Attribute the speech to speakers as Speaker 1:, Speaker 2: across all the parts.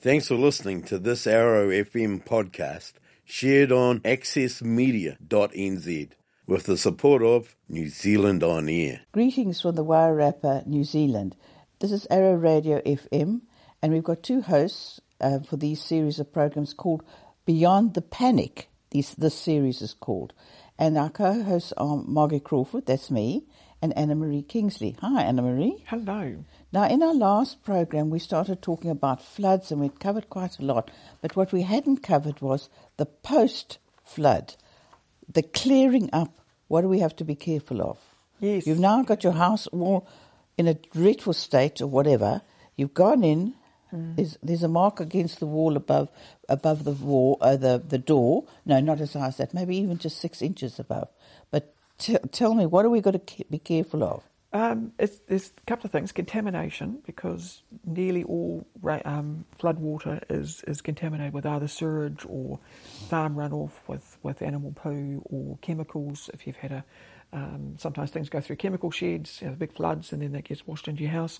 Speaker 1: Thanks for listening to this Arrow FM podcast shared on accessmedia.nz with the support of New Zealand On Air.
Speaker 2: Greetings from the Wairarapa, New Zealand. This is Arrow Radio FM, and we've got two hosts for these series of programs called Beyond the Panic. This series is called. And our co-hosts are Margaret Crawford, that's me, and Anna-Marie Kingsley. Hi, Anna-Marie.
Speaker 3: Hello.
Speaker 2: Now, in our last program, we started talking about floods, and we'd covered quite a lot. But what we hadn't covered was the post-flood, the clearing up. What do we have to be careful of?
Speaker 3: Yes.
Speaker 2: You've now got your house all in a dreadful state or whatever. You've gone in. There's a mark against the wall above the wall, the door. No, not as high as that. Maybe even just 6 inches above. But tell me, what are we got to be careful of?
Speaker 3: There's a couple of things. Contamination, because nearly all flood water is contaminated with either sewage or farm runoff with animal poo or chemicals. If you've had sometimes things go through chemical sheds, big floods, and then that gets washed into your house.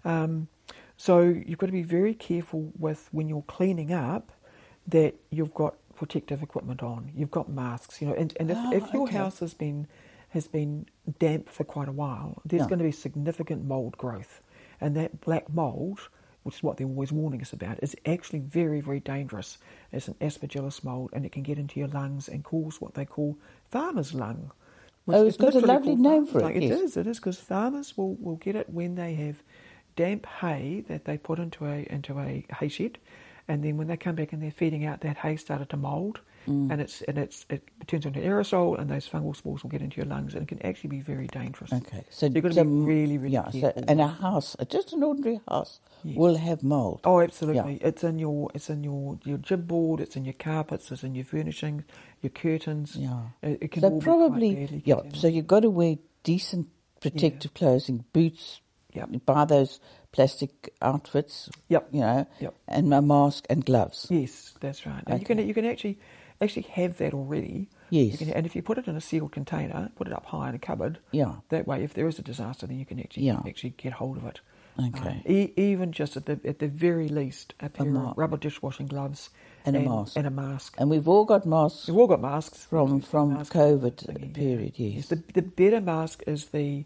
Speaker 3: So you've got to be very careful with when you're cleaning up that you've got protective equipment on. You've got masks, and if your house has been damp for quite a while, there's going to be significant mould growth. And that black mould, which is what they're always warning us about, is actually very, very dangerous. It's an aspergillus mould, and it can get into your lungs and cause what they call farmer's lung.
Speaker 2: It's got a lovely name for it.
Speaker 3: Yes. It is, because farmers will get it when they have damp hay that they put into a hay shed, and then when they come back and they're feeding out, that hay started to mould, and it turns into aerosol, and those fungal spores will get into your lungs, and it can actually be very dangerous.
Speaker 2: Okay, so
Speaker 3: you've got to be really, really careful.
Speaker 2: So, and a house, just an ordinary house, will have mould.
Speaker 3: Oh, absolutely. Yeah. It's in your jib board, it's in your carpets, it's in your furnishings, your curtains. Yeah, it can all
Speaker 2: probably
Speaker 3: be quite badly.
Speaker 2: So you've got to wear decent protective clothing, boots.
Speaker 3: Yep.
Speaker 2: Buy those plastic outfits.
Speaker 3: Yep.
Speaker 2: And a mask and gloves.
Speaker 3: Yes, that's right. And you can actually have that already.
Speaker 2: Yes.
Speaker 3: And if you put it in a sealed container, put it up high in a cupboard. Yeah. That way, if there is a disaster, then you can actually get hold of it.
Speaker 2: Okay.
Speaker 3: Even just at the very least, a pair of rubber dishwashing gloves
Speaker 2: and a mask.
Speaker 3: And a mask.
Speaker 2: And we've all got masks.
Speaker 3: We've all got masks
Speaker 2: from COVID period. Yes.
Speaker 3: The better mask is the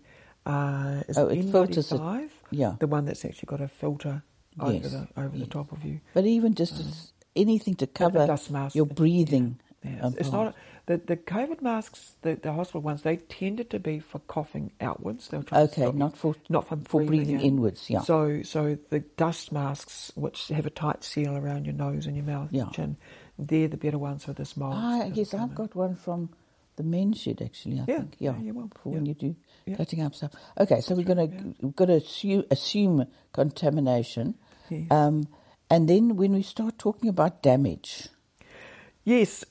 Speaker 3: N95.
Speaker 2: Yeah.
Speaker 3: The one that's actually got a filter over the top of you.
Speaker 2: But even just anything to cover
Speaker 3: dust mask,
Speaker 2: your breathing.
Speaker 3: Yeah. It's not the COVID masks, the hospital ones. They tended to be for coughing outwards. They were trying to stop not for
Speaker 2: breathing inwards. Yeah.
Speaker 3: So the dust masks, which have a tight seal around your nose and your mouth and chin, they're the better ones for this mold.
Speaker 2: Yes, I've got one from the men's shed actually. I think. Yeah. For when you do cutting up stuff. Okay, so we've got to assume contamination.
Speaker 3: Yes.
Speaker 2: And then when we start talking about damage.
Speaker 3: Yes,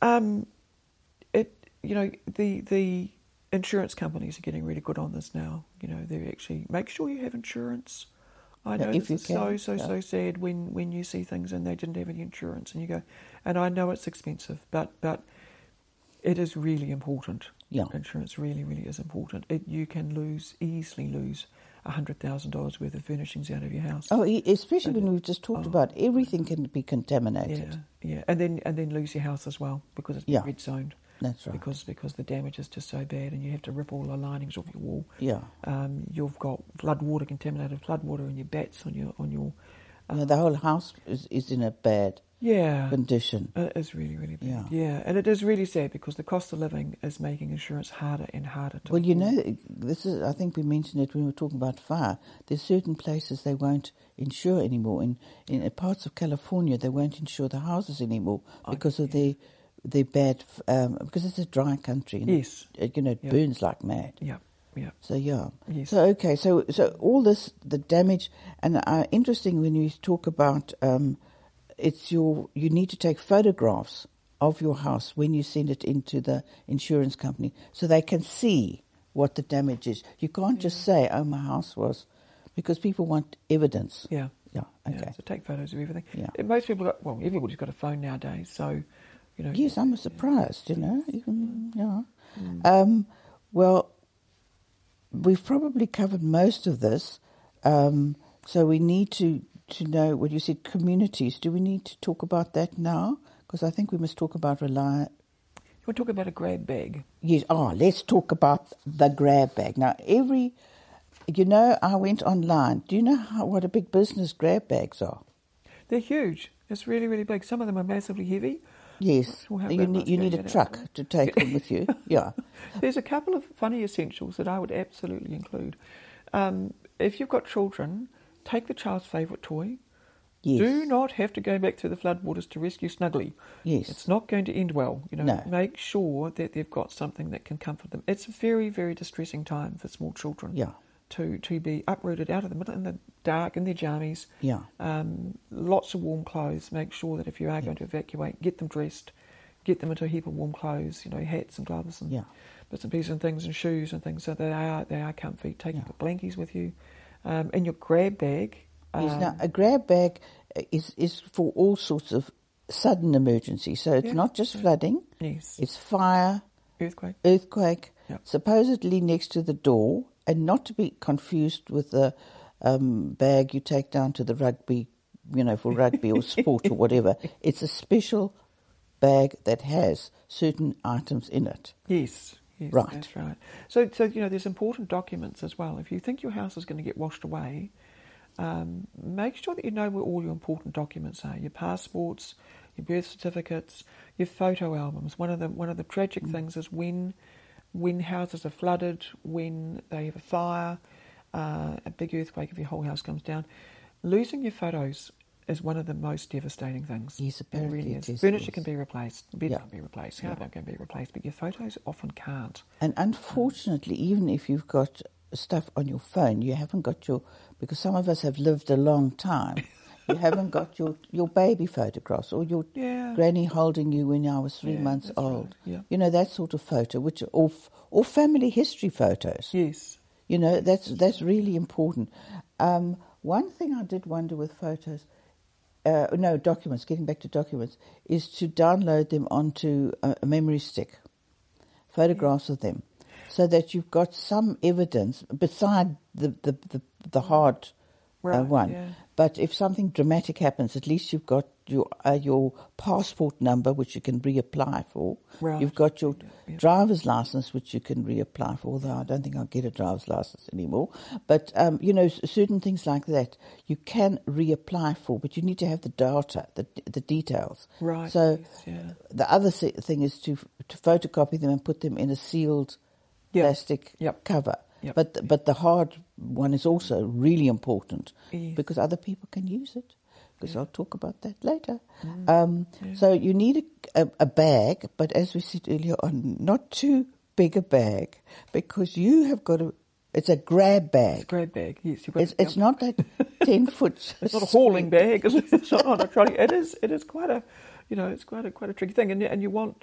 Speaker 3: the insurance companies are getting really good on this now. They're actually make sure you have insurance. I know this is so sad when you see things and they didn't have any insurance, and you go, and I know it's expensive, but it is really important.
Speaker 2: Yeah,
Speaker 3: insurance really, really is important. You can easily lose $100,000 worth of furnishings out of your house.
Speaker 2: Oh, especially when we've just talked about everything can be contaminated.
Speaker 3: Yeah, and then lose your house as well because it's red zoned.
Speaker 2: That's right.
Speaker 3: Because the damage is just so bad, and you have to rip all the linings off your wall.
Speaker 2: Yeah.
Speaker 3: You've got contaminated flood water in your bats on your.
Speaker 2: The whole house is in a bad condition.
Speaker 3: It is really, really bad. Yeah, and it is really sad because the cost of living is making insurance harder and harder to afford.
Speaker 2: This is, I think we mentioned it when we were talking about fire. There's certain places they won't insure anymore. In parts of California, they won't insure the houses anymore because of their bad, because it's a dry country. And it burns like mad.
Speaker 3: Yeah. Yeah.
Speaker 2: So
Speaker 3: Yes.
Speaker 2: So okay. So all this, the damage, and interesting when you talk about you need to take photographs of your house when you send it into the insurance company so they can see what the damage is. You can't just say, "Oh, my house was," because people want evidence.
Speaker 3: Yeah.
Speaker 2: Yeah. Okay.
Speaker 3: Yeah, so take photos of everything.
Speaker 2: Yeah.
Speaker 3: Most people everybody's got a phone nowadays, so
Speaker 2: Yes, I'm surprised. Well. We've probably covered most of this, so we need to to know what you said, communities. Do we need to talk about that now? Because I think we must talk about
Speaker 3: You want to talk about a grab bag?
Speaker 2: Yes. Let's talk about the grab bag. Now, I went online. Do you know what a big business grab bags are?
Speaker 3: They're huge. It's really, really big. Some of them are massively heavy.
Speaker 2: Yes. You need a truck to take them with you. Yeah.
Speaker 3: There's a couple of funny essentials that I would absolutely include. If you've got children, take the child's favourite toy.
Speaker 2: Yes.
Speaker 3: Do not have to go back through the floodwaters to rescue Snuggly.
Speaker 2: Yes.
Speaker 3: It's not going to end well.
Speaker 2: No.
Speaker 3: Make sure that they've got something that can comfort them. It's a very, very distressing time for small children.
Speaker 2: Yeah.
Speaker 3: To be uprooted out of the middle in the dark in their jammies.
Speaker 2: Yeah.
Speaker 3: Lots of warm clothes. Make sure that if you are going to evacuate, get them dressed, get them into a heap of warm clothes. hats and gloves and bits and pieces and things and shoes and things, so they are comfy. Take your blankies with you. In your grab bag.
Speaker 2: Yes, now a grab bag is for all sorts of sudden emergencies. So it's not just flooding.
Speaker 3: Yes.
Speaker 2: It's fire,
Speaker 3: earthquake. Yep.
Speaker 2: Supposedly next to the door, and not to be confused with the bag you take down to the rugby, for rugby or sport or whatever. It's a special bag that has certain items in it.
Speaker 3: Yes,
Speaker 2: right.
Speaker 3: That's right. So there's important documents as well. If you think your house is going to get washed away, make sure that you know where all your important documents are. Your passports, your birth certificates, your photo albums. One of the tragic things is when houses are flooded, when they have a fire, a big earthquake, if your whole house comes down, losing your photos is one of the most devastating things.
Speaker 2: Yes, apparently
Speaker 3: it really
Speaker 2: it
Speaker 3: is.
Speaker 2: is.
Speaker 3: Furniture can be replaced, bed can be replaced, hardware can be replaced, but your photos often can't.
Speaker 2: And unfortunately, even if you've got stuff on your phone, you haven't got because some of us have lived a long time, you haven't got your baby photographs or your granny holding you when I was 3 months old.
Speaker 3: Right. Yeah.
Speaker 2: That sort of photo, or family history photos.
Speaker 3: Yes.
Speaker 2: That's really important. One thing I did wonder with photos, documents, getting back to documents, is to download them onto a memory stick, photographs of them, so that you've got some evidence beside the hard one.
Speaker 3: Yeah.
Speaker 2: But if something dramatic happens, at least you've got your passport number, which you can reapply for.
Speaker 3: Right.
Speaker 2: You've got your driver's license, which you can reapply for, although I don't think I'll get a driver's license anymore. But, certain things like that you can reapply for, but you need to have the data, the details.
Speaker 3: Right.
Speaker 2: So the other thing is to photocopy them and put them in a sealed plastic cover.
Speaker 3: Yep.
Speaker 2: But the hard one is also really important because other people can use it. Because I'll talk about that later. So you need a bag, but as we said earlier on, not too big a bag, because you have got it's a grab bag.
Speaker 3: It's a grab bag, yes.
Speaker 2: It's not that 10 foot.
Speaker 3: It's not a hauling bag. It's not a trolley. It is quite a, it's quite a tricky thing. And you want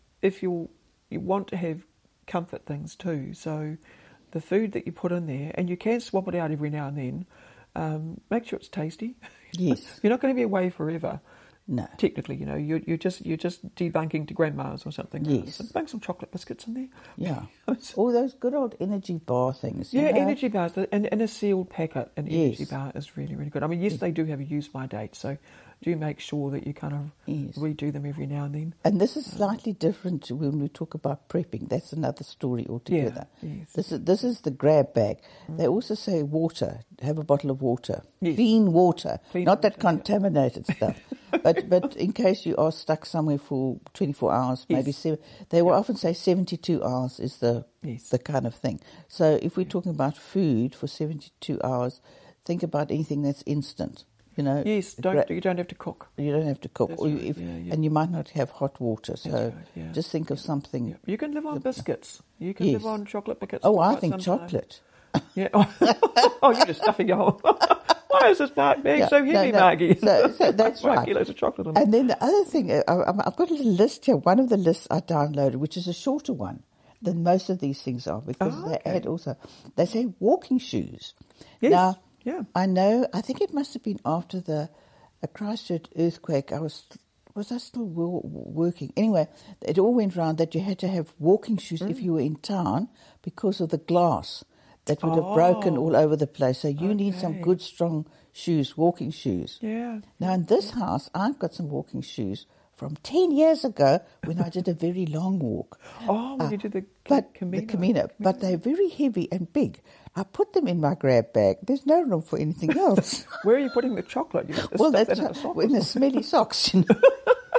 Speaker 3: to have comfort things too. So the food that you put in there, and you can swap it out every now and then. Make sure it's tasty.
Speaker 2: Yes.
Speaker 3: You're not going to be away forever.
Speaker 2: No.
Speaker 3: Technically, you're just debunking to grandma's or something.
Speaker 2: Yes.
Speaker 3: So bang some chocolate biscuits in there.
Speaker 2: Yeah. All those good old energy bar things.
Speaker 3: Yeah, energy bars in a sealed packet. An energy
Speaker 2: Yes.
Speaker 3: bar is really, really good. I mean, yes, they do have a use-by date, so do make sure that you kind of redo them every now and then.
Speaker 2: And this is slightly different to when we talk about prepping. That's another story altogether.
Speaker 3: Yeah, yes.
Speaker 2: This is the grab bag. They also say water. Have a bottle of water.
Speaker 3: Yes.
Speaker 2: Clean water.
Speaker 3: Clean
Speaker 2: Not that
Speaker 3: water,
Speaker 2: contaminated stuff. But in case you are stuck somewhere for 24 hours, maybe they will often say 72 hours is the kind of thing. So if we're talking about food for 72 hours, think about anything that's instant.
Speaker 3: Yes, you don't have to cook.
Speaker 2: You don't have to cook,
Speaker 3: Right.
Speaker 2: And you might not have hot water. So
Speaker 3: right,
Speaker 2: just think of something.
Speaker 3: Yeah. You can live on biscuits. You can live on chocolate biscuits.
Speaker 2: Oh,
Speaker 3: for
Speaker 2: I
Speaker 3: quite
Speaker 2: think
Speaker 3: some time.
Speaker 2: chocolate.
Speaker 3: Yeah. Oh, you're just stuffing your whole. Why is this bag so heavy, Margie?
Speaker 2: So that's
Speaker 3: 5
Speaker 2: right.
Speaker 3: kilos of chocolate on it.
Speaker 2: And then the other thing, I've got a little list here. One of the lists I downloaded, which is a shorter one than most of these things are, because they add also. They say walking shoes.
Speaker 3: Yes.
Speaker 2: Now,
Speaker 3: yeah.
Speaker 2: I think it must have been after the Christchurch earthquake. Was I still working? Anyway, it all went round that you had to have walking shoes if you were in town because of the glass that would have broken all over the place. So you need some good, strong shoes, walking shoes.
Speaker 3: Yeah.
Speaker 2: Now, in this house, I've got some walking shoes from 10 years ago when I did a very long walk.
Speaker 3: Oh, when you did the
Speaker 2: The Camino. But they're very heavy and big. I put them in my grab bag. There's no room for anything else.
Speaker 3: Where are you putting the chocolate? You
Speaker 2: Well,
Speaker 3: stuff
Speaker 2: that's
Speaker 3: that in a sock
Speaker 2: in the smelly socks. You know?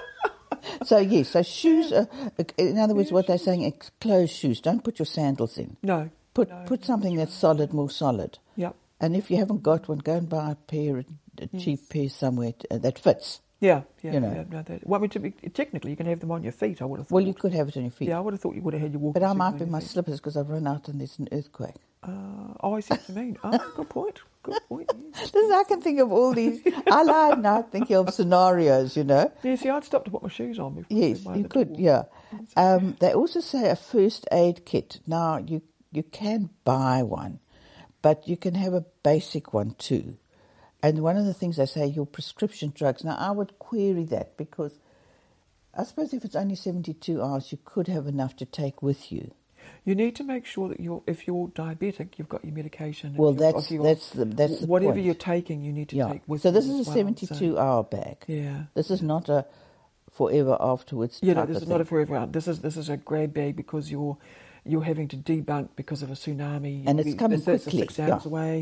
Speaker 2: So, yes, so shoes, in other words, what they're saying is closed shoes. Don't put your sandals in.
Speaker 3: No.
Speaker 2: Put something that's solid, more solid.
Speaker 3: Yep.
Speaker 2: And if you haven't got one, go and buy a cheap pair somewhere that fits.
Speaker 3: Yeah.
Speaker 2: You know.
Speaker 3: Yeah, no, well, I mean, technically, you can have them on your feet, I would have thought.
Speaker 2: Well, you could have it on your feet.
Speaker 3: Yeah, I would have thought you would have had your walking
Speaker 2: But I
Speaker 3: shoes
Speaker 2: might
Speaker 3: on
Speaker 2: be
Speaker 3: your
Speaker 2: my
Speaker 3: feet.
Speaker 2: slippers because I've run out and there's an earthquake.
Speaker 3: I see what you mean. Oh, good point. Good point. Yes.
Speaker 2: Listen, I can think of all these. I lie now thinking of scenarios, you know.
Speaker 3: Yeah, see, I'd stop to put my shoes on before.
Speaker 2: Yes,
Speaker 3: I
Speaker 2: you
Speaker 3: the
Speaker 2: could,
Speaker 3: door.
Speaker 2: yeah. They also say a first aid kit. Now, you can buy one, but you can have a basic one too. And one of the things they say, your prescription drugs. Now, I would query that because I suppose if it's only 72 hours, you could have enough to take with you.
Speaker 3: You need to make sure that if you're diabetic, you've got your medication.
Speaker 2: Well,
Speaker 3: if you're-
Speaker 2: that's the
Speaker 3: whatever
Speaker 2: point.
Speaker 3: you're taking, you need to
Speaker 2: Yeah.
Speaker 3: take with
Speaker 2: So
Speaker 3: you
Speaker 2: this
Speaker 3: as
Speaker 2: is a
Speaker 3: well,
Speaker 2: 72-hour bag.
Speaker 3: Yeah.
Speaker 2: This is not a forever afterwards
Speaker 3: Yeah, no,
Speaker 2: type
Speaker 3: this
Speaker 2: of
Speaker 3: is not a
Speaker 2: thing.
Speaker 3: forever out. This is a grab bag because you're having to debunk because of a tsunami.
Speaker 2: And it's coming
Speaker 3: It's
Speaker 2: quickly,
Speaker 3: 6 hours
Speaker 2: yeah.
Speaker 3: away.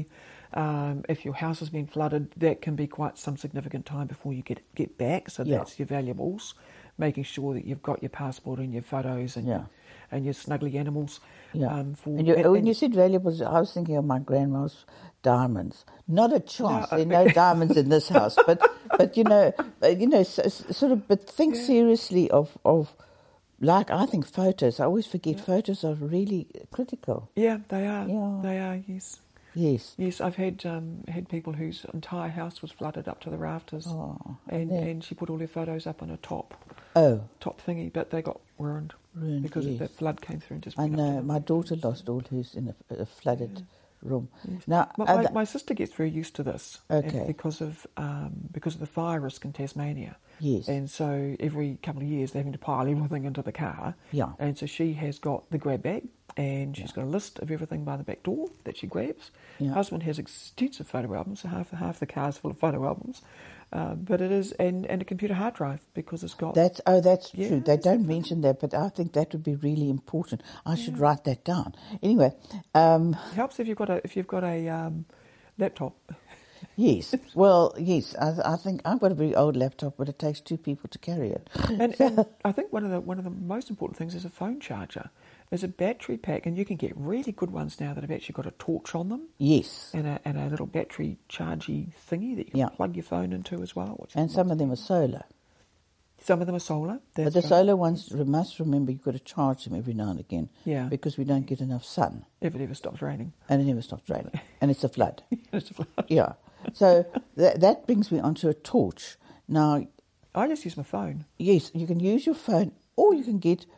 Speaker 3: If your house has been flooded, that can be quite some significant time before you get back. So
Speaker 2: Yeah.
Speaker 3: that's your valuables, making sure that you've got your passport and your photos and
Speaker 2: Yeah.
Speaker 3: and your snuggly animals.
Speaker 2: Yeah.
Speaker 3: And
Speaker 2: When you said valuables, I was thinking of my grandma's diamonds. Not a chance.
Speaker 3: No,
Speaker 2: There are no diamonds in this house. But you know, sort of. But think seriously of like I think photos. I always forget photos are really critical.
Speaker 3: yeah, they are.
Speaker 2: Yeah.
Speaker 3: They are. Yes.
Speaker 2: Yes.
Speaker 3: Yes, I've had people whose entire house was flooded up to the rafters, and she put all her photos up on a top thingy, but they got ruined because
Speaker 2: yes.
Speaker 3: the flood came through and just.
Speaker 2: I
Speaker 3: went up
Speaker 2: know.
Speaker 3: to
Speaker 2: My daughter lost all hers in a flooded room.
Speaker 3: Yes.
Speaker 2: Now,
Speaker 3: My sister gets very used to this,
Speaker 2: Okay.
Speaker 3: because of the fire risk in Tasmania.
Speaker 2: Yes.
Speaker 3: And so every couple of years they're having to pile everything into the car.
Speaker 2: Yeah.
Speaker 3: And so she has got the grab bag, and she's got a list of everything by the back door that she grabs.
Speaker 2: Yeah.
Speaker 3: Husband has extensive photo albums, so half the car's full of photo albums. But it is and a computer hard drive because it's got.
Speaker 2: That's
Speaker 3: Yeah,
Speaker 2: true. They
Speaker 3: it's
Speaker 2: don't mention that, but I think that would be really important. I should write that down. Anyway,
Speaker 3: It helps if you've got a laptop.
Speaker 2: yes. Well, yes. I think I've got a very old laptop, but it takes two people to carry it.
Speaker 3: And I think one of the most important things is a phone charger. There's a battery pack, and you can get really good ones now that have actually got a torch on them
Speaker 2: Yes.
Speaker 3: and a little battery chargy thingy that you can
Speaker 2: Yeah.
Speaker 3: plug your phone into as well. Which
Speaker 2: And some of them are solar.
Speaker 3: some of them are solar.
Speaker 2: But
Speaker 3: That's
Speaker 2: the
Speaker 3: right.
Speaker 2: solar ones, we must remember you've got to charge them every now and again.
Speaker 3: Yeah.
Speaker 2: Because we don't get enough sun.
Speaker 3: If it ever stops raining.
Speaker 2: And it never stops raining. And it's a flood.
Speaker 3: It's a flood.
Speaker 2: Yeah. So that brings me onto a torch. Now,
Speaker 3: I just use my phone.
Speaker 2: yes, you can use your phone, or you can get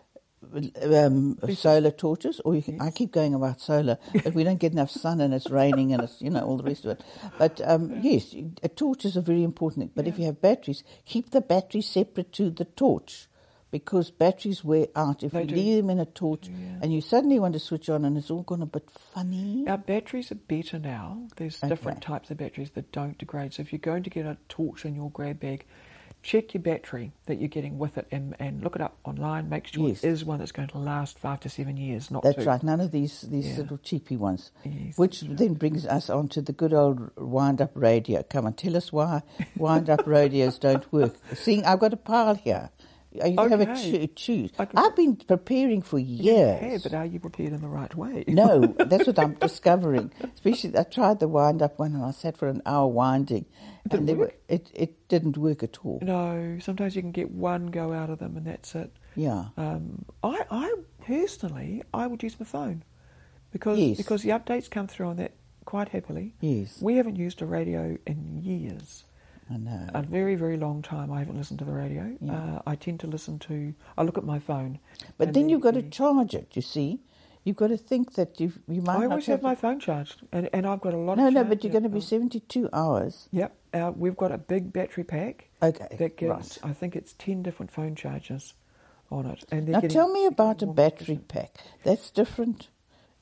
Speaker 2: solar torches, or you can. I keep going about solar, but we don't get enough sun, and it's raining, and it's all the rest of it. But yes, a torch is a very important thing. But if you have batteries, keep the battery separate to the torch, because batteries wear out. If
Speaker 3: They
Speaker 2: you
Speaker 3: do.
Speaker 2: leave them in a torch,
Speaker 3: Yeah.
Speaker 2: and you suddenly want to switch on, and it's all gone a bit funny.
Speaker 3: Our batteries are better now. There's different
Speaker 2: Okay.
Speaker 3: types of batteries that don't degrade. So if you're going to get a torch in your grab bag, check your battery that you're getting with it and look it up online. Make sure
Speaker 2: Yes.
Speaker 3: it is one that's going to last 5 to 7 years, not
Speaker 2: That's
Speaker 3: 2.
Speaker 2: right. None of these
Speaker 3: Yeah.
Speaker 2: little cheapy ones.
Speaker 3: Yes,
Speaker 2: Which
Speaker 3: that's right.
Speaker 2: then brings us on to the good old wind-up radio. Come on, tell us why wind-up radios don't work. Seeing, I've got a pile here. You can have a
Speaker 3: Okay.
Speaker 2: choose.
Speaker 3: I can-
Speaker 2: I've been preparing for years.
Speaker 3: Yeah, but are you prepared in the right way?
Speaker 2: No, that's what I'm discovering. Especially, I tried the wind-up one and I sat for an hour winding.
Speaker 3: Did it work?
Speaker 2: It didn't work at all.
Speaker 3: No, sometimes you can get one go out of them and that's it.
Speaker 2: Yeah.
Speaker 3: I personally, I would use my phone because
Speaker 2: Yes.
Speaker 3: because the updates come through on that quite happily.
Speaker 2: Yes.
Speaker 3: We haven't used a radio in years.
Speaker 2: I know.
Speaker 3: A very, very long time I haven't listened to the radio.
Speaker 2: Yeah.
Speaker 3: I tend to I look at my phone.
Speaker 2: But
Speaker 3: and
Speaker 2: then you've got to charge it, you see. You've got to think that you might
Speaker 3: I
Speaker 2: not
Speaker 3: always have my phone charged, and I've got a lot
Speaker 2: No,
Speaker 3: of
Speaker 2: no,
Speaker 3: charge
Speaker 2: but you're going to be
Speaker 3: now.
Speaker 2: 72 hours.
Speaker 3: Yep, we've got a big battery pack
Speaker 2: Okay,
Speaker 3: that gives,
Speaker 2: right.
Speaker 3: I think it's 10 different phone charges on it. And they're
Speaker 2: Now
Speaker 3: getting-
Speaker 2: tell me about a
Speaker 3: more
Speaker 2: battery
Speaker 3: efficient.
Speaker 2: pack. That's different.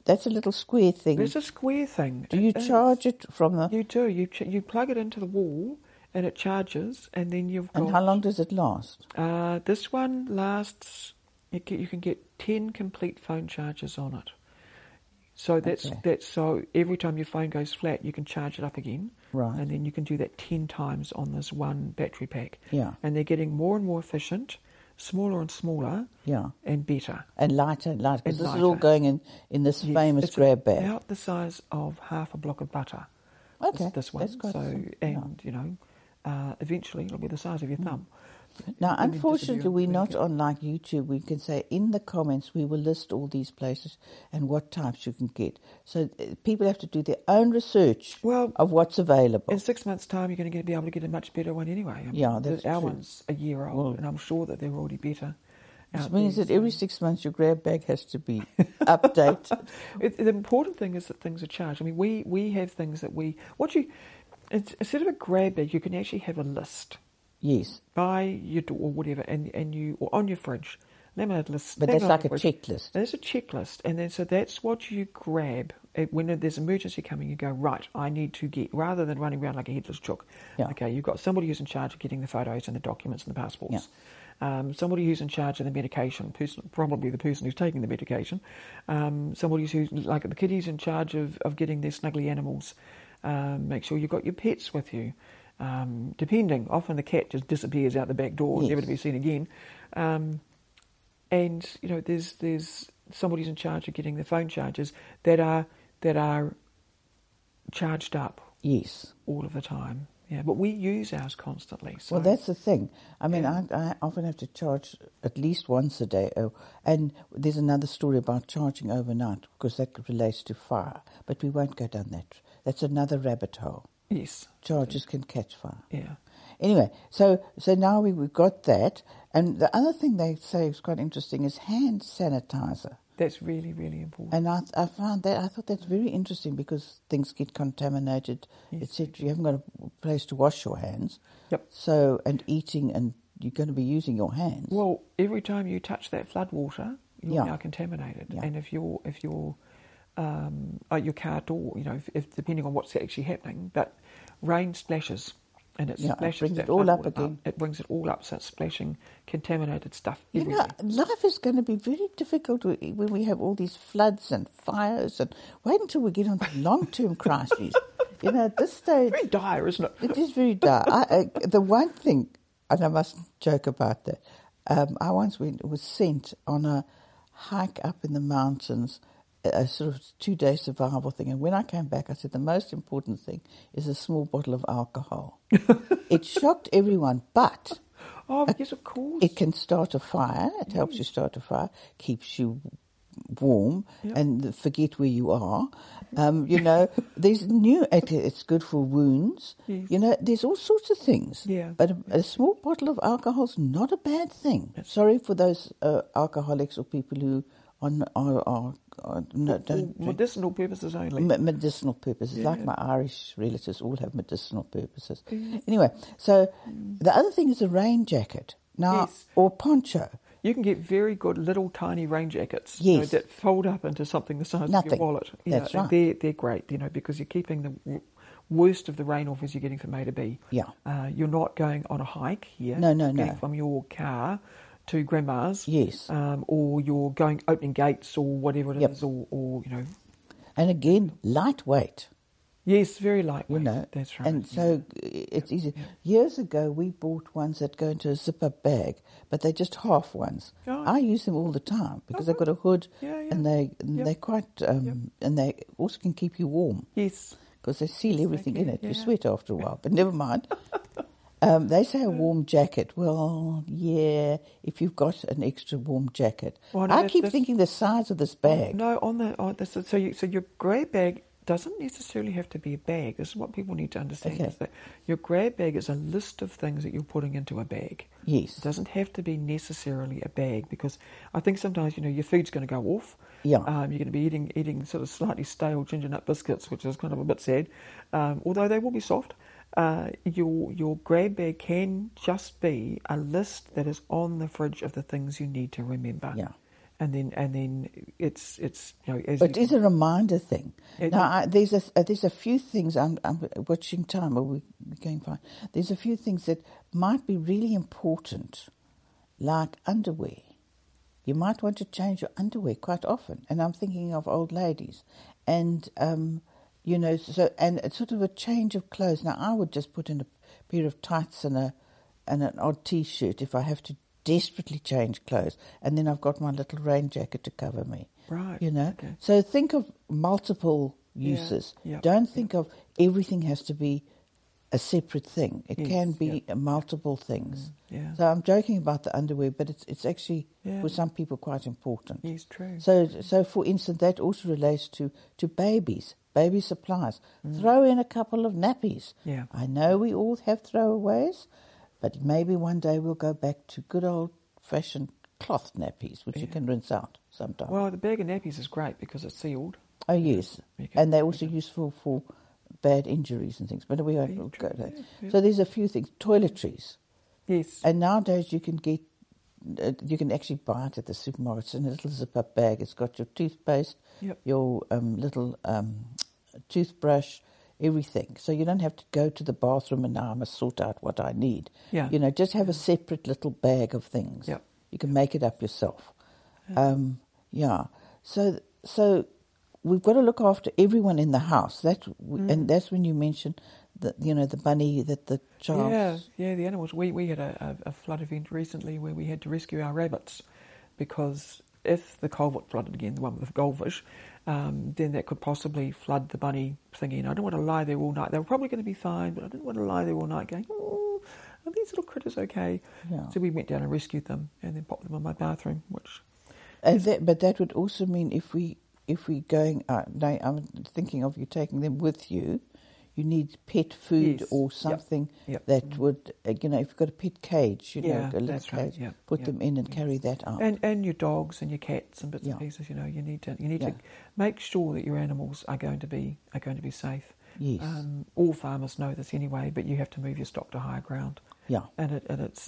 Speaker 2: That's a little square thing.
Speaker 3: It's a square thing.
Speaker 2: Do you charge it from the...
Speaker 3: You do. You plug it into the wall and it charges, and then you've got...
Speaker 2: And how long does it last?
Speaker 3: This one lasts... You can get 10 complete phone charges on it. So that's so every time your phone goes flat, you can charge it up again.
Speaker 2: Right.
Speaker 3: And then you can do that 10 times on this one battery pack.
Speaker 2: Yeah.
Speaker 3: And they're getting more and more efficient, smaller and smaller,
Speaker 2: Yeah.
Speaker 3: and better.
Speaker 2: And lighter and lighter. Because
Speaker 3: And
Speaker 2: this is all
Speaker 3: lighter.
Speaker 2: going in this
Speaker 3: Yes,
Speaker 2: famous
Speaker 3: it's
Speaker 2: grab bag.
Speaker 3: about the size of half a block of butter.
Speaker 2: Okay,
Speaker 3: This one.
Speaker 2: that's quite
Speaker 3: so,
Speaker 2: some-
Speaker 3: and, eventually it'll be the size of your thumb.
Speaker 2: Now,
Speaker 3: And then
Speaker 2: unfortunately,
Speaker 3: disappear
Speaker 2: we're
Speaker 3: really
Speaker 2: not
Speaker 3: good.
Speaker 2: on like YouTube. We can say in the comments we will list all these places and what types you can get. So people have to do their own research
Speaker 3: Well,
Speaker 2: of what's available.
Speaker 3: In 6 months' time, you're going to be able to get a much better one anyway. I mean,
Speaker 2: Yeah, that's
Speaker 3: our
Speaker 2: true.
Speaker 3: one's a year old,
Speaker 2: Well-
Speaker 3: and I'm sure that they're already better.
Speaker 2: Which
Speaker 3: out
Speaker 2: means
Speaker 3: there,
Speaker 2: that every
Speaker 3: so-
Speaker 2: 6 months your grab bag has to be updated.
Speaker 3: The important thing is that things are charged. I mean, we have things that instead of a grab bag, you can actually have a list
Speaker 2: Yes,
Speaker 3: by your door or whatever, or on your fridge, laminated list.
Speaker 2: but
Speaker 3: hang
Speaker 2: that's
Speaker 3: on
Speaker 2: like a
Speaker 3: the fridge.
Speaker 2: checklist.
Speaker 3: There's a checklist, and then so that's what you grab when there's emergency coming. You go, right, I need to get, rather than running around like a headless chook.
Speaker 2: Yeah.
Speaker 3: Okay, you've got somebody who's in charge of getting the photos and the documents and the passports. Somebody who's in charge of the medication, probably the person who's taking the medication. Somebody who's like the kiddies in charge of getting their snuggly animals. Make sure you've got your pets with you. Depending, often the cat just disappears out the back door,
Speaker 2: Yes.
Speaker 3: never to be seen again. And there's somebody who's in charge of getting the phone charges that are charged up
Speaker 2: Yes.
Speaker 3: all of the time. Yeah, but we use ours constantly. So
Speaker 2: Well, that's the thing. I mean, I often have to charge at least once a day. Oh, and there's another story about charging overnight because that relates to fire. But we won't go down that. That's another rabbit hole.
Speaker 3: yes,
Speaker 2: Charges can catch fire.
Speaker 3: yeah.
Speaker 2: Anyway, so now we've got that. And the other thing they say is quite interesting is hand sanitizer.
Speaker 3: That's really, really important.
Speaker 2: And I thought that's very interesting because things get contaminated,
Speaker 3: Yes,
Speaker 2: etc. You haven't got a place to wash your hands.
Speaker 3: Yep.
Speaker 2: So, and eating, and you're going to be using your hands.
Speaker 3: Well, every time you touch that flood water, you're
Speaker 2: Yeah.
Speaker 3: now contaminated.
Speaker 2: Yeah.
Speaker 3: And if your car door, if depending on what's actually happening, but rain splashes. And it
Speaker 2: Yeah, it
Speaker 3: splashes
Speaker 2: brings
Speaker 3: that
Speaker 2: it all
Speaker 3: flood
Speaker 2: up
Speaker 3: water
Speaker 2: again.
Speaker 3: It brings it all up, so it's splashing contaminated stuff
Speaker 2: You
Speaker 3: everywhere.
Speaker 2: know, life is going to be very difficult when we have all these floods and fires. And wait until we get on to long-term crises. At this stage,
Speaker 3: Very dire, isn't it?
Speaker 2: it is very dire. The one thing, and I mustn't joke about that, I once was sent on a hike up in the mountains, a sort of 2-day survival thing. And when I came back, I said, the most important thing is a small bottle of alcohol. It shocked everyone, but
Speaker 3: Oh, yes, of course.
Speaker 2: it can start a fire. It helps you start a fire, keeps you warm,
Speaker 3: Yep.
Speaker 2: and forget where you are. There's it's good for wounds.
Speaker 3: Yes.
Speaker 2: There's all sorts of things.
Speaker 3: Yeah.
Speaker 2: But a small bottle of alcohol's not a bad thing. Sorry for those alcoholics or people who are no, don't drink.
Speaker 3: Medicinal purposes only.
Speaker 2: Medicinal purposes, like
Speaker 3: Yeah.
Speaker 2: my Irish relatives all have medicinal purposes. Anyway, so the other thing is a rain jacket now,
Speaker 3: Yes.
Speaker 2: or poncho.
Speaker 3: You can get very good little tiny rain jackets
Speaker 2: Yes.
Speaker 3: that fold up into something the size of
Speaker 2: Nothing.
Speaker 3: your wallet.
Speaker 2: That's
Speaker 3: and
Speaker 2: right.
Speaker 3: They're great, because you're keeping the worst of the rain off as you're getting from A to B.
Speaker 2: Yeah.
Speaker 3: You're not going on a hike here.
Speaker 2: No,
Speaker 3: You're getting
Speaker 2: no.
Speaker 3: from your car to grandma's.
Speaker 2: Yes.
Speaker 3: Or you're opening gates or whatever it
Speaker 2: Yep.
Speaker 3: is, or.
Speaker 2: And again, lightweight.
Speaker 3: Yes, very lightweight. That's right.
Speaker 2: And so it's easy. Years ago, we bought ones that go into a zipper bag, but they're just half ones.
Speaker 3: Oh.
Speaker 2: I use them all the time because they've got a hood,
Speaker 3: Yeah, yeah.
Speaker 2: and they're quite, and they also can keep you warm
Speaker 3: Yes.
Speaker 2: because they seal everything in
Speaker 3: can,
Speaker 2: it. You
Speaker 3: yeah.
Speaker 2: sweat after a while, but never mind. They say a warm jacket. Well, yeah, if you've got an extra warm jacket.
Speaker 3: Well, no,
Speaker 2: I
Speaker 3: that-
Speaker 2: keep
Speaker 3: that's-
Speaker 2: thinking the size of this bag.
Speaker 3: No, so your grab bag doesn't necessarily have to be a bag. This is what people need to understand:
Speaker 2: Okay.
Speaker 3: is that your grab bag is a list of things that you're putting into a bag.
Speaker 2: Yes.
Speaker 3: It doesn't have to be necessarily a bag, because I think sometimes your food's going to go off.
Speaker 2: Yeah.
Speaker 3: You're going to be eating sort of slightly stale ginger nut biscuits, which is kind of a bit sad, although they will be soft. Your grab bag can just be a list that is on the fridge of the things you need to remember.
Speaker 2: Yeah.
Speaker 3: And then it's as
Speaker 2: It
Speaker 3: you,
Speaker 2: is a reminder thing.
Speaker 3: It-
Speaker 2: Now, there's a few things. I'm watching time. Are we going fine? There's a few things that might be really important, like underwear. You might want to change your underwear quite often, and I'm thinking of old ladies, and so and it's sort of a change of clothes. Now, I would just put in a pair of tights and an odd T-shirt if I have to desperately change clothes, and then I've got my little rain jacket to cover me.
Speaker 3: Right.
Speaker 2: Okay. So think of multiple
Speaker 3: Yeah,
Speaker 2: uses.
Speaker 3: yeah,
Speaker 2: Don't think of everything has to be a separate thing. It
Speaker 3: Yes,
Speaker 2: can be multiple things.
Speaker 3: yeah.
Speaker 2: So I'm joking about the underwear, but it's actually
Speaker 3: Yeah.
Speaker 2: for some people quite important.
Speaker 3: Yes, true.
Speaker 2: So for instance, that also relates to babies, baby supplies. Throw in a couple of nappies.
Speaker 3: Yeah.
Speaker 2: I know we all have throwaways, but maybe one day we'll go back to good old-fashioned cloth nappies, which you can rinse out sometimes.
Speaker 3: Well, the bag of nappies is great because it's sealed.
Speaker 2: Oh, yes.
Speaker 3: You can-
Speaker 2: And they're also useful for bad injuries and things. But we won't
Speaker 3: Yeah,
Speaker 2: go
Speaker 3: true,
Speaker 2: there.
Speaker 3: yeah.
Speaker 2: So there's a few things. Toiletries.
Speaker 3: Yes.
Speaker 2: And nowadays you can actually buy it at the supermarket. It's in a little zip-up bag. It's got your toothpaste,
Speaker 3: Yep.
Speaker 2: your little toothbrush, everything. So you don't have to go to the bathroom and now I must sort out what I need.
Speaker 3: Yeah.
Speaker 2: Just have a separate little bag of things.
Speaker 3: Yep.
Speaker 2: You can make it up yourself. So we've got to look after everyone in the house. And that's when you mentioned the bunny that the child.
Speaker 3: Yeah, the animals. We had a flood event recently where we had to rescue our rabbits because if the culvert flooded again, the one with the goldfish, then that could possibly flood the bunny thingy. And I didn't want to lie there all night. They were probably going to be fine, but I didn't want to lie there all night going, oh, are these little critters okay?
Speaker 2: Yeah.
Speaker 3: So we went down and rescued them and then popped them in my bathroom, which...
Speaker 2: But that would also mean if we going out, now I'm thinking of you taking them with you. You need pet food
Speaker 3: Yes.
Speaker 2: or something
Speaker 3: Yep.
Speaker 2: that would, if you've got a pet cage, a little
Speaker 3: that's right.
Speaker 2: cage,
Speaker 3: Yeah.
Speaker 2: put
Speaker 3: Yeah.
Speaker 2: them in and carry that out.
Speaker 3: And your dogs and your cats and bits
Speaker 2: Yeah.
Speaker 3: and pieces. You need to
Speaker 2: Yeah.
Speaker 3: make sure that your animals are going to be safe.
Speaker 2: Yes.
Speaker 3: All farmers know this anyway, but you have to move your stock to higher ground.
Speaker 2: Yeah.
Speaker 3: And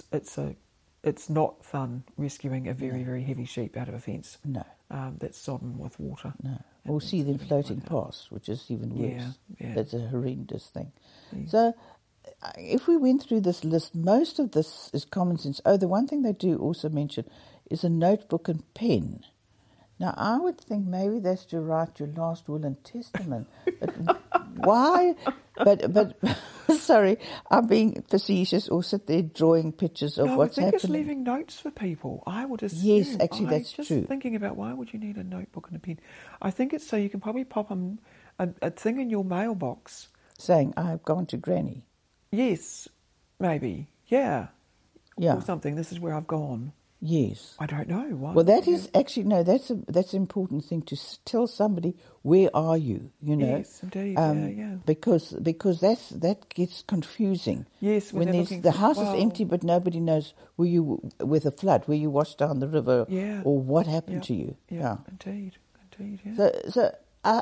Speaker 3: it's not fun rescuing a very very heavy sheep out of a fence.
Speaker 2: No.
Speaker 3: That's sodden with water.
Speaker 2: No. Or see them floating past, which is even worse.
Speaker 3: Yeah, yeah.
Speaker 2: That's a horrendous thing.
Speaker 3: Yes.
Speaker 2: So if we went through this list, most of this is common sense. Oh, the one thing they do also mention is a notebook and pen. Now, I would think maybe that's to write your last will and testament. But why? But sorry, I'm being facetious or sit there drawing pictures of what's
Speaker 3: I think
Speaker 2: happening.
Speaker 3: it's leaving notes for people. I would assume.
Speaker 2: Yes, actually, that's
Speaker 3: just
Speaker 2: true.
Speaker 3: Thinking about why would you need a notebook and a pen? I think it's so you can probably pop a thing in your mailbox.
Speaker 2: Saying, I've gone to Granny.
Speaker 3: Yes, maybe. Yeah.
Speaker 2: Yeah.
Speaker 3: Or something. This is where I've gone.
Speaker 2: Yes.
Speaker 3: I don't know. Why
Speaker 2: Well, that
Speaker 3: would you-
Speaker 2: is actually, no, that's an important thing to tell somebody, where are you,
Speaker 3: Yes, indeed. Yeah.
Speaker 2: Because that gets confusing.
Speaker 3: Yes, when they're
Speaker 2: there's,
Speaker 3: looking
Speaker 2: the
Speaker 3: for-
Speaker 2: house
Speaker 3: well-
Speaker 2: is empty, but nobody knows were you with a flood, were you washed down the river,
Speaker 3: Yeah.
Speaker 2: or what happened
Speaker 3: Yeah.
Speaker 2: to you.
Speaker 3: Yeah. Indeed. Yeah.
Speaker 2: So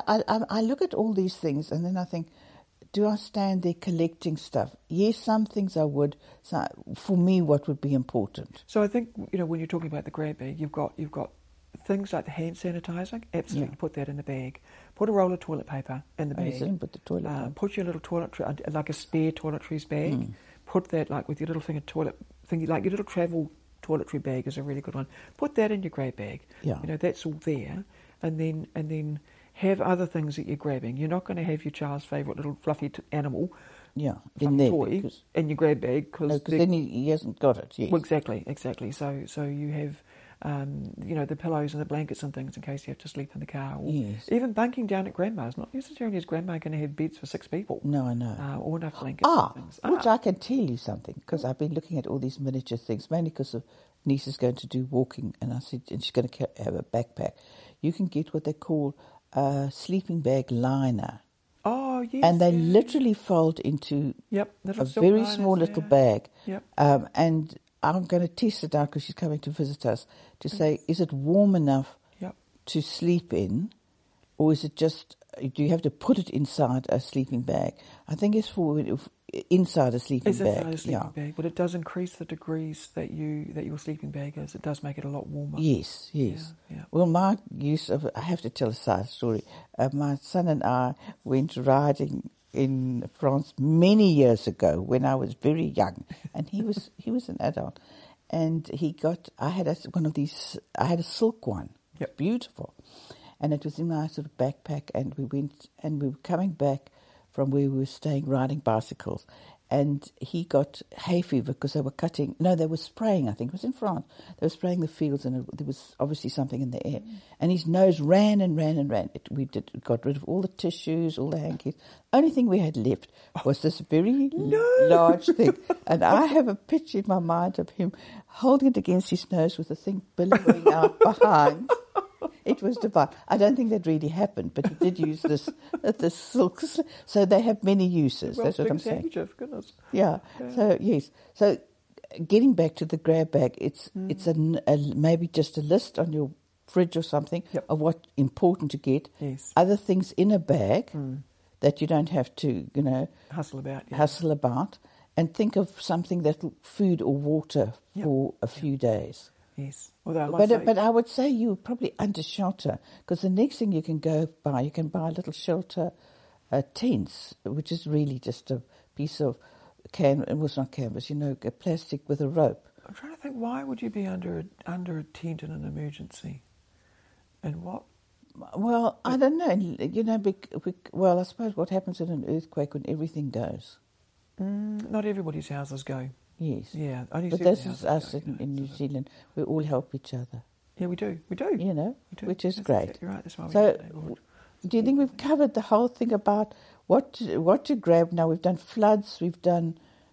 Speaker 2: I look at all these things and then I think, do I stand there collecting stuff? Yes, some things I would. So for me, what would be important?
Speaker 3: So I think when you're talking about the grab bag, you've got things like the hand sanitizer. Absolutely,
Speaker 2: Yeah.
Speaker 3: put that in the bag. Put a roll of toilet paper in the
Speaker 2: Oh,
Speaker 3: bag.
Speaker 2: yes, I didn't put the toilet paper.
Speaker 3: Put your little like a spare toiletries bag. Put that like with your little thingy, like your little travel toiletry bag is a really good one. Put that in your grab bag.
Speaker 2: Yeah.
Speaker 3: That's all there, and then have other things that you're grabbing. You're not going to have your child's favourite little fluffy animal.
Speaker 2: Yeah,
Speaker 3: fluffy
Speaker 2: in there.
Speaker 3: toy
Speaker 2: Because
Speaker 3: in your grab bag because
Speaker 2: then he hasn't got it, yes.
Speaker 3: well, exactly. So you have, the pillows and the blankets and things in case you have to sleep in the car. Or
Speaker 2: Yes.
Speaker 3: even bunking down at grandma's. Not necessarily is grandma going to have beds for 6 people.
Speaker 2: No, I know.
Speaker 3: Or enough blankets and things.
Speaker 2: Which I can tell you something, because I've been looking at all these miniature things, mainly because of niece is going to do walking, and I said, and she's going to have a backpack. You can get what they call a sleeping bag liner.
Speaker 3: Oh, yes.
Speaker 2: And they
Speaker 3: yeah.
Speaker 2: literally fold into
Speaker 3: Yep, little
Speaker 2: a
Speaker 3: silk
Speaker 2: very
Speaker 3: liners,
Speaker 2: small little
Speaker 3: yeah.
Speaker 2: bag.
Speaker 3: Yep.
Speaker 2: And I'm going to test it out because she's coming to visit us to say, is it warm enough
Speaker 3: Yep.
Speaker 2: to sleep in, or is it just, do you have to put it inside a sleeping bag? I think it's for inside a sleeping
Speaker 3: It's
Speaker 2: bag.
Speaker 3: inside a sleeping bag, but it does increase the degrees that your sleeping bag is. It does make it a lot warmer.
Speaker 2: Yes.
Speaker 3: Yeah.
Speaker 2: Well, my use of, I have to tell a side story. My son and I went riding in France many years ago when I was very young, and he was an adult, and I had a silk one,
Speaker 3: Yep.
Speaker 2: beautiful, and it was in my sort of backpack, and we were coming back from where we were staying, riding bicycles, and he got hay fever because they were spraying, I think it was in France, they were spraying the fields, and there was obviously something in the air, and his nose ran and ran and ran. We got rid of all the tissues, all the hankies. Only thing we had left was this very large thing, and I have a picture in my mind of him holding it against his nose with the thing billowing out behind. It was divine. I don't think that really happened, but he did use this silk. So they have many uses.
Speaker 3: Well,
Speaker 2: that's what I'm saying.
Speaker 3: handkerchief, goodness.
Speaker 2: Yeah. So yes. So getting back to the grab bag, it's maybe just a list on your fridge or something of what's important to get.
Speaker 3: Yes.
Speaker 2: Other things in a bag that you don't have to,
Speaker 3: Hustle about. Yeah.
Speaker 2: hustle about, and think of something food or water for a few days.
Speaker 3: Yes. Although I must say,
Speaker 2: But I would say you're probably under shelter, because the next thing you can buy little shelter tents, which is really just a piece of not canvas, a plastic with a rope.
Speaker 3: I'm trying to think, why would you be under a tent in an emergency? And what?
Speaker 2: Well, I don't know. I suppose what happens in an earthquake when everything goes.
Speaker 3: Not everybody's houses go.
Speaker 2: Yes.
Speaker 3: Yeah. Only
Speaker 2: But
Speaker 3: certain
Speaker 2: this is
Speaker 3: houses
Speaker 2: us
Speaker 3: go,
Speaker 2: in New Zealand. We all help each other.
Speaker 3: Yeah, we do. We do.
Speaker 2: We do, which is
Speaker 3: That's
Speaker 2: great.
Speaker 3: Exactly right. That's why we
Speaker 2: So,
Speaker 3: do neighbourhood.
Speaker 2: do you think we've covered the whole thing about what to grab now? We've done floods. We've done.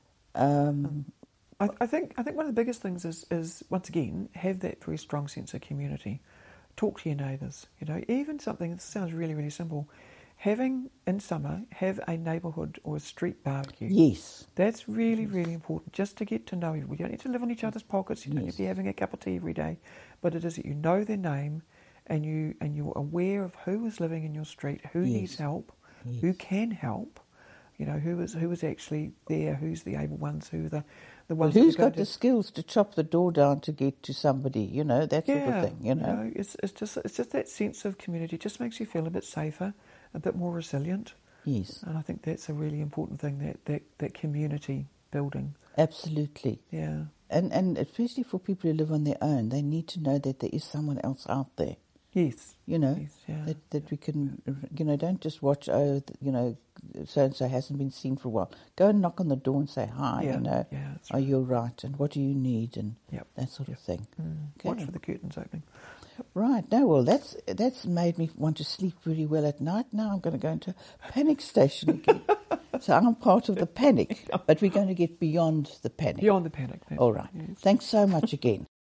Speaker 3: I think one of the biggest things is once again have that very strong sense of community. Talk to your neighbours. Even something that sounds really, really simple. Having in summer a neighbourhood or a street barbecue.
Speaker 2: Yes.
Speaker 3: That's really, really important. Just to get to know everybody. You don't need to live on each other's pockets. You don't need to be having a cup of tea every day. But it is that you know their name, and you're aware of who is living in your street, who needs help, who can help. Who is actually there, who's the able ones, who are the ones.
Speaker 2: Who's got the skills to chop the door down to get to somebody? That sort of thing.
Speaker 3: It's just that sense of community. It just makes you feel a bit safer, a bit more resilient.
Speaker 2: Yes.
Speaker 3: And I think that's a really important thing, that community building.
Speaker 2: Absolutely.
Speaker 3: Yeah.
Speaker 2: And especially for people who live on their own, they need to know that there is someone else out there.
Speaker 3: Yes.
Speaker 2: Yes,
Speaker 3: yeah.
Speaker 2: that we can, don't just watch, so-and-so hasn't been seen for a while. Go and knock on the door and say hi,
Speaker 3: that's
Speaker 2: are you all right, and what do you need, and
Speaker 3: Yep.
Speaker 2: that sort of thing. Okay.
Speaker 3: Watch for the curtains opening.
Speaker 2: Right. No, well, that's made me want to sleep really well at night. Now I'm going to go into a panic station again. So I'm part of the panic, but we're going to get beyond the panic.
Speaker 3: Beyond the panic.
Speaker 2: All right.
Speaker 3: Yes.
Speaker 2: Thanks so much again.